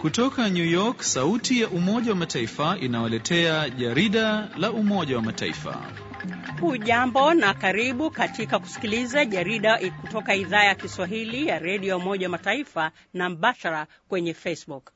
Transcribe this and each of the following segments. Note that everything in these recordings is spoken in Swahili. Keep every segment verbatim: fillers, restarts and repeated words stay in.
Kutoka New York, sauti ya Umoja wa Mataifa inawaletea jarida la Umoja wa Mataifa. Hujambo na karibu katika kusikiliza jarida kutoka idhaa ya Kiswahili ya Radio ya Umoja wa Mataifa na mbashara kwenye Facebook.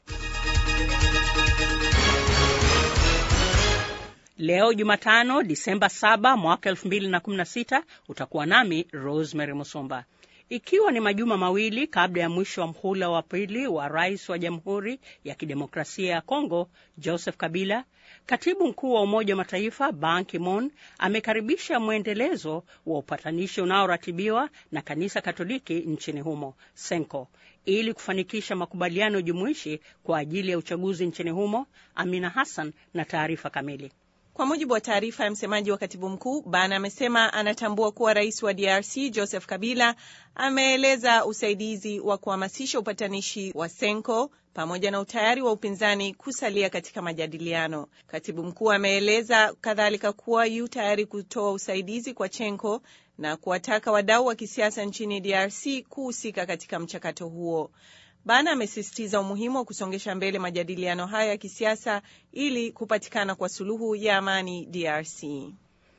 Leo Jumatano, Disemba saba, mwaka elfu mbili na kumi na sita, utakuwa nami Rosemary Musomba. Ikiwa ni majuma mawili kabla ya mwisho wa mhula wa pili wa Rais wa Jamhuri ya Kidemokrasia ya Kongo, Joseph Kabila, Katibu Mkuu wa Umoja wa Mataifa Ban Ki-moon amekaribisha muendelezo wa upatanishi unaoratibiwa na Kanisa Katoliki nchini humo, Senko, ili kufanikisha makubaliano jumuishi kwa ajili ya uchaguzi nchini humo. Amina Hassan na taarifa kamili. Kwa mujibu wa taarifa ya msemaji wa katibu mkuu, Ban amesema anatambua kuwa rais wa D R C Joseph Kabila ameeleza usaidizi wa kuhamasisha upatanishi wa Senko pamoja na utayari wa upinzani kusalia katika majadiliano. Katibu mkuu ameeleza kadhalika kuwa yu tayari kutoa usaidizi kwa Senko na kuwataka wadau wa kisiasa nchini D R C kuhusika katika mchakato huo. Bana amesisitiza umuhimu wa kusongesha mbele majadiliano haya ya kisiasa ili kupatikana kwa suluhu ya amani D R C.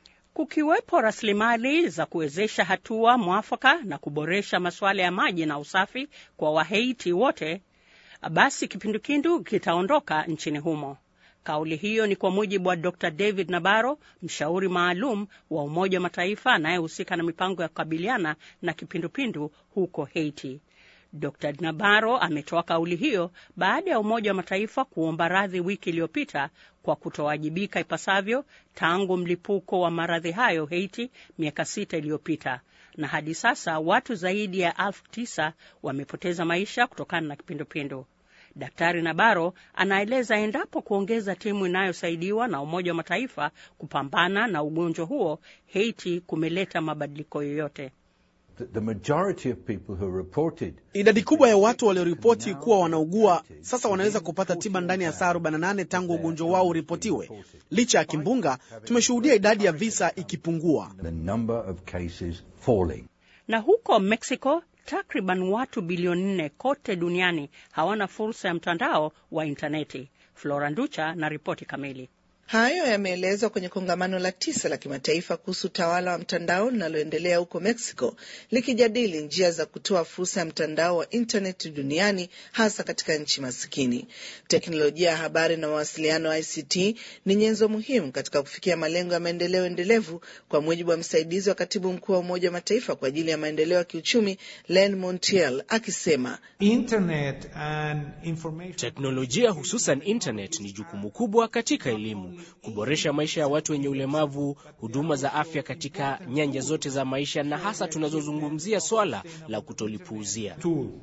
Kukiwepo rasilimali za kuwezesha hatua mwafaka na kuboresha masuala ya maji na usafi kwa Wahaiti wote, basi kipindupindu kitaondoka nchini humo. Kauli hiyo ni kwa mujibu wa Doctor David Nabarro, mshauri maalum wa Umoja wa Mataifa anayehusika na mipango ya kukabiliana na kipindupindu huko Haiti. Doctor Nabarro ametoa kauli hiyo baada ya Umoja wa Mataifa kuomba radhi wiki iliyopita kwa kutowajibika ipasavyo tangu mlipuko wa maradhi hayo Haiti miaka sita iliyopita, na hadi sasa watu zaidi ya elfu tisa wamepoteza maisha kutokana na kipindupindu. Daktari Nabarro anaeleza endapo kuongeza timu inayosaidiwa na Umoja wa Mataifa kupambana na ugonjwa huo Haiti kumeleta mabadiliko yoyote. The majority of people who reported, idadi kubwa ya watu walioripoti kuwa wanaugua sasa wanaweza kupata tiba ndani ya saa arobaini na nane tangu ugonjwa wao uripotiwe. Licha ya kimbunga, tumeshuhudia idadi ya visa ikipungua. The number of cases falling. Na huko Mexico, takriban watu bilioni nne kote duniani hawana fursa ya mtandao wa interneti. Flora Nducha na ripoti kamili. Hayo yameelezwa kwenye kongamano la tisa la kimataifa kuhusu utawala wa mtandao linaloendelea huko Mexico, likijadili njia za kutoa fursa ya mtandao wa intaneti duniani, hasa katika nchi masikini. Teknolojia ya habari na mawasiliano I C T ni nyenzo muhimu katika kufikia malengo ya maendeleo endelevu, kwa mujibu wa msaidizi wa katibu mkuu wa Umoja wa Mataifa kwa ajili ya maendeleo ya kiuchumi Len Montiel, akisema Internet and information... teknolojia hususan internet ni jukumu kubwa katika elimu, kuboresha maisha ya watu wenye ulemavu, huduma za afya katika nyanja zote za maisha, na hasa tunazozungumzia swala la kutolipuuzia.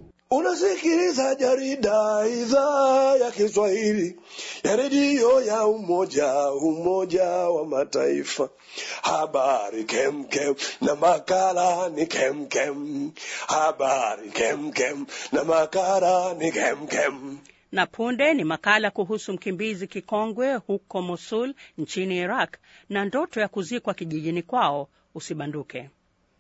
Unasikiliza jarida idhaa ya Kiswahili ya redio ya Umoja Umoja wa Mataifa. Habari kem kem na makala ni kem kem. Habari kem kem na makala ni kem kem. Na punde ni makala kuhusu mkimbizi kikongwe huko Mosul nchini Iraq na ndoto ya kuzikwa kijijini kwao usibanduke.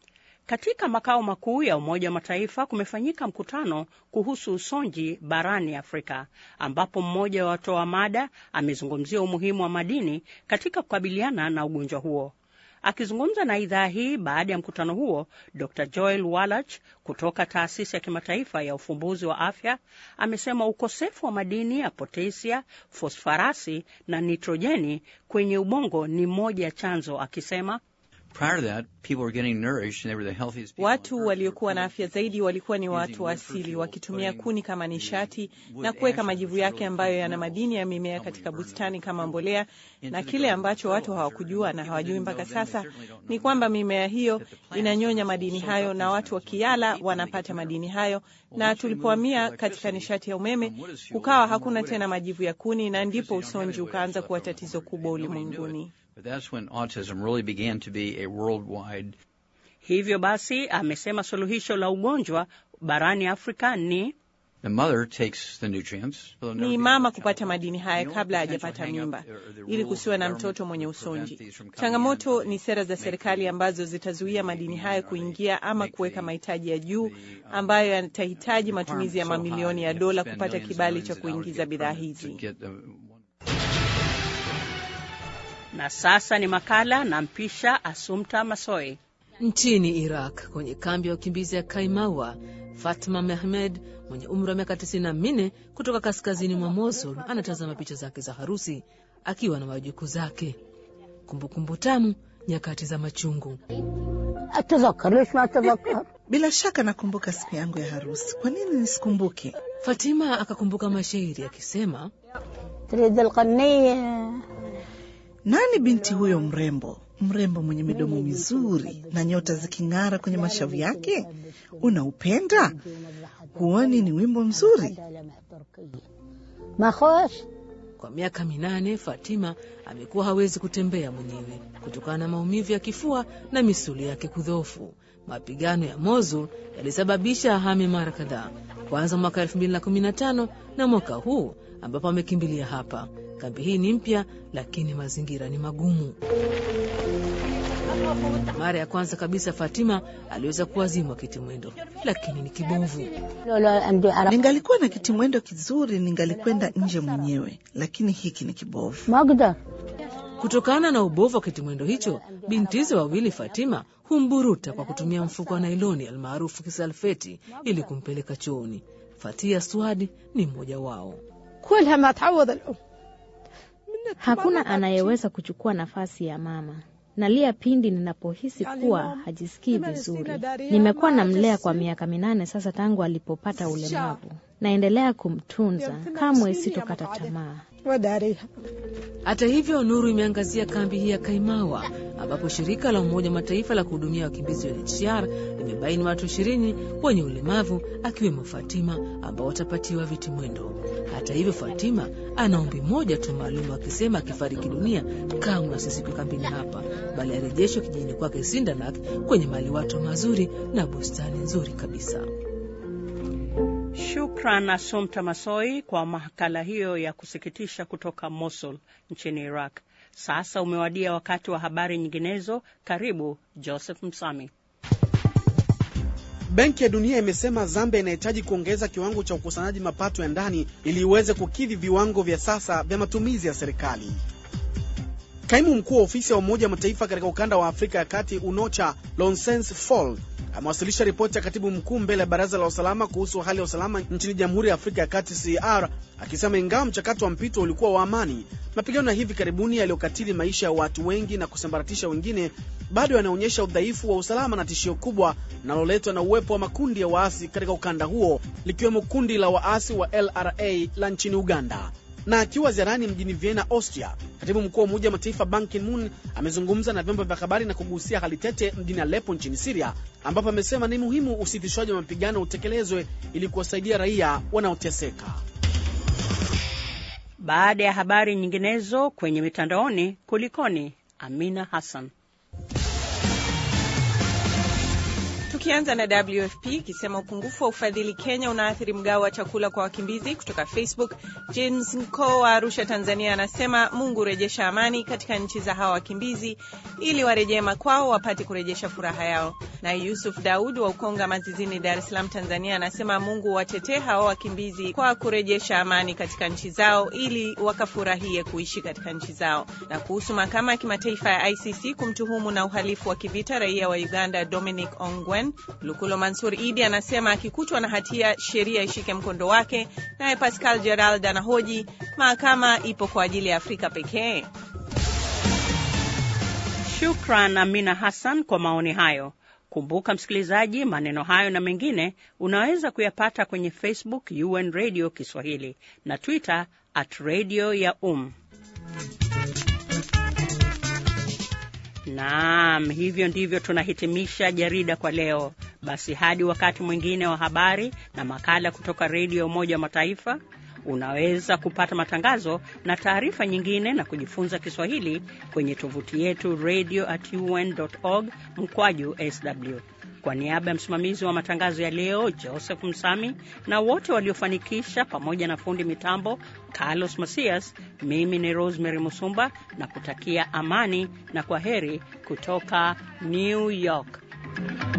Katika makao makuu ya Umoja wa Mataifa kumefanyika mkutano kuhusu usonji barani Afrika, ambapo mmoja wa watoa mada amezungumzia umuhimu wa madini katika kukabiliana na ugonjwa huo. Akizungumza na idhaa hii baada ya mkutano huo, Doctor Joel Wallach kutoka Taasisi ya Kimataifa ya Ufumbuzi wa Afya amesema ukosefu wa madini ya potasia, fosfarasi na nitrojeni kwenye ubongo ni moja ya chanzo, akisema Prior to that, people were getting nourished and they were the healthiest people. Watu waliokuwa na afya zaidi walikuwa ni watu wa asili, wakitumia kuni kama nishati na kuweka majivu yake ambayo yana madini ya mimea katika bustani kama mbolea. Na kile ambacho watu hawakujua na hawajui mpaka sasa ni kwamba mimea hiyo inanyonya madini hayo, na watu wakiala wanapata madini hayo. Na tulipohamia katika nishati ya umeme, kukawa hakuna tena majivu ya kuni, na ndipo usonji ukaanza kuwa tatizo kubwa ulimwenguni. But that's when autism really began to be a worldwide. Hivyo basi amesema suluhisho la ugonjwa barani Afrika ni The mother takes the nutrients. Ni mama kupata madini haya kabla hajapata mimba, ili kusiwe na mtoto mwenye usonji. Changamoto ni sera za serikali ambazo zitazuia madini haya kuingia ama kuweka mahitaji ya juu ambayo yatahitaji matumizi ya mamilioni ya dola kupata kibali cha kuingiza bidhaa hizi. Na sasa ni makala na mpisha Asumta Masoi. Nchini Iraq, kwenye kambi ya wakimbizi ya Kaimawa, Fatma Mehmed mwenye umri wa miaka tisini na nne kutoka kaskazini mwa Mosul anatazama picha zake za harusi akiwa na wajukuu zake. Kumbukumbu tamu, nyakati za machungu. Bila shaka nakumbuka siku yangu ya harusi. Kwa nini nisikumbuke? Fatima akakumbuka mashairi akisema, nani binti huyo mrembo? Mrembo mwenye midomo mizuri na nyota ziking'ara kwenye mashavu yake. Unaupenda? Huoni ni wimbo mzuri? Kwa miaka minane Fatima amekuwa hawezi kutembea mwenyewe kutokana na maumivu ya kifua na misuli yake kudhoofu. Mapigano ya Mosul yalisababisha ahame mara kadhaa, kwanza mwaka elfu mbili na kumi na tano na mwaka huu ambapo amekimbilia hapa. Kambi hii ni mpya lakini mazingira ni magumu. Mara ya kwanza kabisa Fatima aliweza kuwazimwa kitimwendo, lakini ni kibovu. Ningalikuwa na kitimwendo kizuri ningalikwenda nje mwenyewe, lakini hiki ni kibovu. Kutokana na ubovu wa kitimwendo hicho, bintize wawili Fatima humburuta kwa kutumia mfuko wa nailoni almaarufu kisalfeti ili kumpeleka chooni. Fatia Swadi ni mmoja wao. Hakuna anayeweza kuchukua nafasi ya mama. Nalia pindi ninapohisi kuwa hajisikii vizuri. Nimekuwa namlea kwa miaka minane sasa tangu alipopata ulemavu. Naendelea kumtunza, kamwe sitokata tamaa. Hata hivyo, nuru imeangazia kambi hii ya Kaimawa ambapo shirika la Umoja Mataifa la kuhudumia wakimbizi U N H C R limebaini watu ishirini wenye ulemavu akiwemo Fatima ambao watapatiwa vitimwendo. Hata hivyo, Fatima ana ombi moja tu maalum, akisema akifariki dunia kamwe asizikwe kambini hapa, bali arejeshwe kijijini kwake Sindanak kwenye mali watu mazuri na bustani nzuri kabisa. Shukran Asumta Masoi kwa makala hiyo ya kusikitisha kutoka Mosul nchini Iraq. Sasa umewadia wakati wa habari nyinginezo. Karibu Joseph Msami. Benki ya Dunia imesema Zambia inahitaji kuongeza kiwango cha ukusanyaji mapato ya ndani ili iweze kukidhi viwango vya sasa vya matumizi ya serikali. Kaimu mkuu wa ofisi ya Umoja wa Mataifa katika ukanda wa Afrika ya Kati UNOCHA, Lonsens Fall, amewasilisha ripoti ya katibu mkuu mbele ya Baraza la Usalama kuhusu hali ya usalama nchini Jamhuri ya Afrika ya Kati C R, akisema ingawa mchakato wa mpito ulikuwa wa amani, mapigano ya hivi karibuni yaliyokatili maisha ya watu wengi na kusambaratisha wengine bado yanaonyesha udhaifu wa usalama na tishio kubwa linaloletwa na uwepo wa makundi ya waasi katika ukanda huo, likiwemo kundi la waasi wa L R A la nchini Uganda. Na akiwa ziarani mjini Vienna, Austria, katibu mkuu wa Umoja wa Mataifa Ban Ki-moon amezungumza na vyombo vya habari na kugusia hali tete mjini Aleppo nchini Syria, ambapo amesema ni muhimu usitishwaji wa mapigano utekelezwe ili kuwasaidia raia wanaoteseka. Baada ya habari nyinginezo kwenye mitandaoni, kulikoni? Amina Hassan. Tukianza na W F P ikisema upungufu wa ufadhili Kenya unaathiri mgao wa chakula kwa wakimbizi. Kutoka Facebook, James Nko wa Arusha, Tanzania anasema Mungu rejesha amani katika nchi za hawa wakimbizi ili warejee makwao wapate kurejesha furaha yao. Na Yusuf Daud wa Ukonga Mazizini, Dar es Salaam, Tanzania anasema Mungu watetee hawa wakimbizi kwa kurejesha amani katika nchi zao ili wakafurahie kuishi katika nchi zao. Na kuhusu mahakama ya kimataifa ya I C C kumtuhumu na uhalifu wa kivita raia wa Uganda Dominic Ongwen, Lukulo Mansur Idi anasema akikutwa na hatia sheria ishike mkondo wake. Naye Pascal Gerald anahoji mahakama ipo kwa ajili ya Afrika pekee. Shukran Amina Hassan kwa maoni hayo. Kumbuka msikilizaji, maneno hayo na mengine unaweza kuyapata kwenye Facebook U N Radio Kiswahili na Twitter at Radio ya Um. Naam, hivyo ndivyo tunahitimisha jarida kwa leo. Basi hadi wakati mwingine wa habari na makala kutoka Radio Umoja wa Mataifa. Unaweza kupata matangazo na taarifa nyingine na kujifunza Kiswahili kwenye tovuti yetu radio at u n dot org mkwaju S W. Kwa niaba ya msimamizi wa matangazo ya leo Joseph Msami na wote waliofanikisha pamoja na fundi mitambo Carlos Masias, mimi ni Rosemary Musumba na kutakia amani na kwaheri kutoka New York.